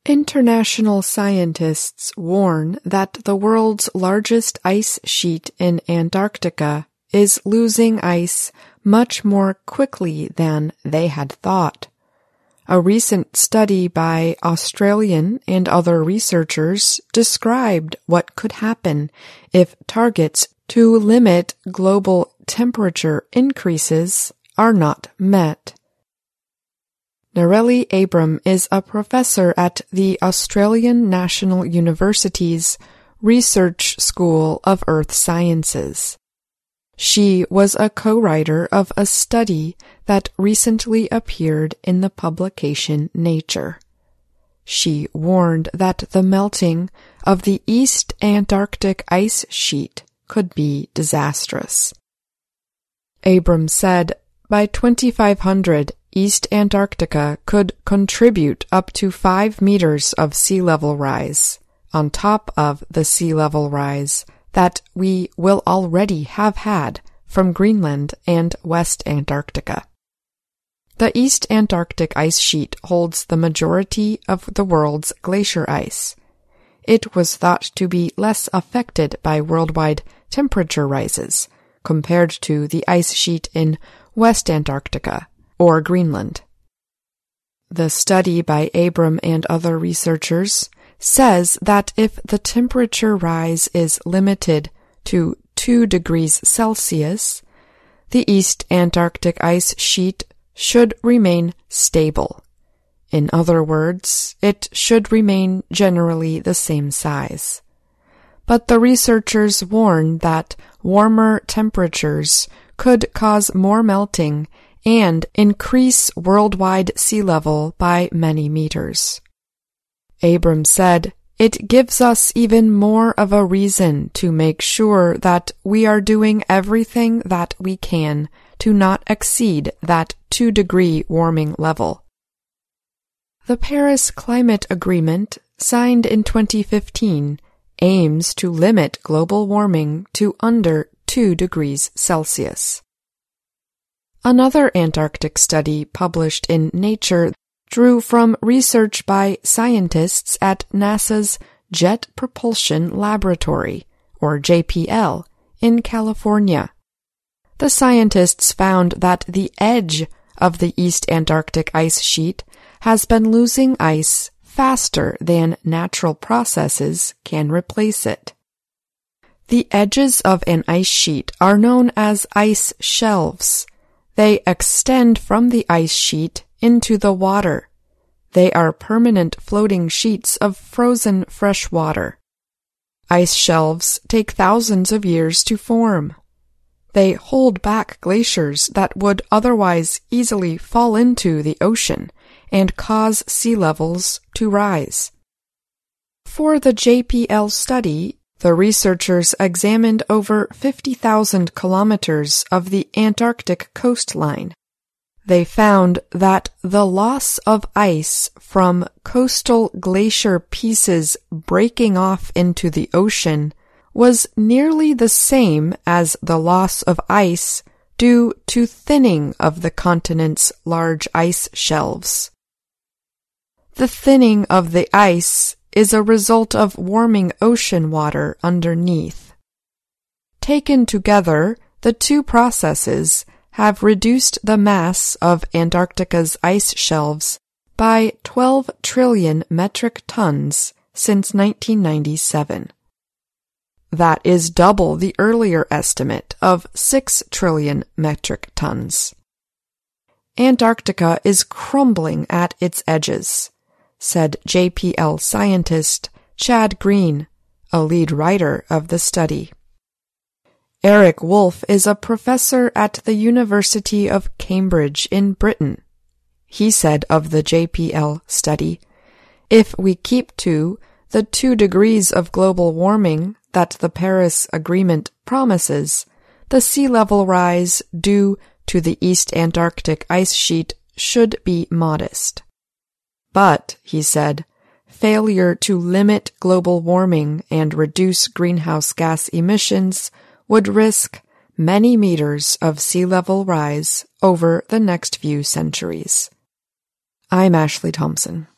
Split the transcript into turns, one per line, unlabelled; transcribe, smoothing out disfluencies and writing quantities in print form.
International scientists warn that the world's largest ice sheet in Antarctica is losing ice much more quickly than they had thought. A recent study by Australian and other researchers described what could happen if targets to limit global temperature increases are not met. Nareli Abram is a professor at the Australian National University's Research School of Earth Sciences. She was a co-writer of a study that recently appeared in the publication Nature. She warned that the melting of the East Antarctic ice sheet could be disastrous. Abram said, by 2500, East Antarctica could contribute up to 5 meters of sea level rise, on top of the sea level rise that we will already have had from Greenland and West Antarctica. The East Antarctic ice sheet holds the majority of the world's glacier ice. It was thought to be less affected by worldwide temperature rises compared to the ice sheet in West Antarctica or Greenland. The study by Abram and other researchers says that if the temperature rise is limited to 2 degrees Celsius, the East Antarctic ice sheet should remain stable. In other words, it should remain generally the same size. But the researchers warn that warmer temperatures could cause more melting and increase worldwide sea level by many meters. Abram said, "It gives us even more of a reason to make sure that we are doing everything that we can to not exceed that 2-degree warming level." The Paris Climate Agreement, signed in 2015, aims to limit global warming to under 2 degrees Celsius. Another Antarctic study published in Nature drew from research by scientists at NASA's Jet Propulsion Laboratory, or JPL, in California. The scientists found that the edge of the East Antarctic ice sheet has been losing ice faster than natural processes can replace it. The edges of an ice sheet are known as ice shelves. They extend from the ice sheet into the water. They are permanent floating sheets of frozen fresh water. Ice shelves take thousands of years to form. They hold back glaciers that would otherwise easily fall into the ocean and cause sea levels to rise. For the JPL study, the researchers examined over 50,000 kilometers of the Antarctic coastline. They found that the loss of ice from coastal glacier pieces breaking off into the ocean was nearly the same as the loss of ice due to thinning of the continent's large ice shelves. The thinning of the ice is a result of warming ocean water underneath. Taken together, the two processes have reduced the mass of Antarctica's ice shelves by 12 trillion metric tons since 1997. That is double the earlier estimate of 6 trillion metric tons. Antarctica is crumbling at its edges, said JPL scientist Chad Green, a lead writer of the study. Eric Wolf is a professor at the University of Cambridge in Britain. He said of the JPL study, "If we keep to the 2 degrees of global warming that the Paris Agreement promises, the sea level rise due to the East Antarctic ice sheet should be modest. But," he said, "failure to limit global warming and reduce greenhouse gas emissions would risk many meters of sea level rise over the next few centuries." I'm Ashley Thompson.